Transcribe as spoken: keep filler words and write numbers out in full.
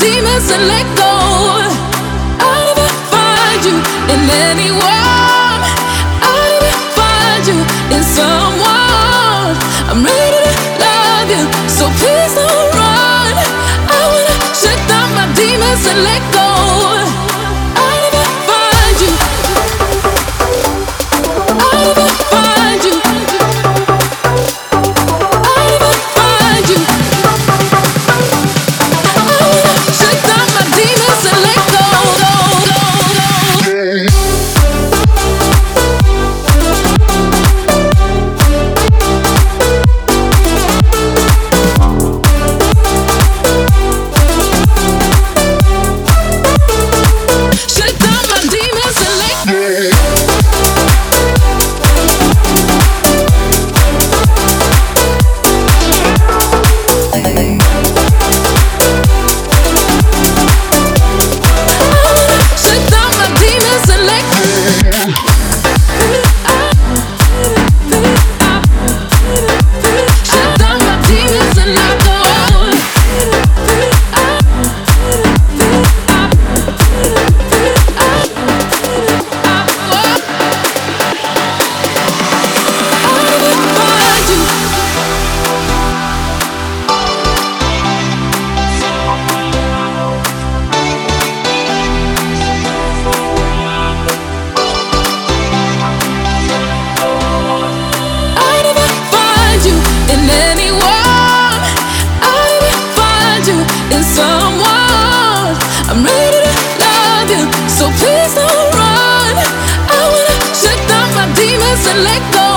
demons and let go. I'll never find you in anyone. I'll never find you in someone. I'm ready to love you, so please don't run. I wanna shut down my demons and let go. I'll never find you. I'll never find you. I'll never find you. I wanna shut down my demons and let go. Shut down my demons and let go. Shut down my demons and let go. Shut down my demons and let go. I'll never find you. I'll never find you in anyone. I'll never find you in someone. I'm ready to love you, so please don't run. I wanna shut down my demons and let go.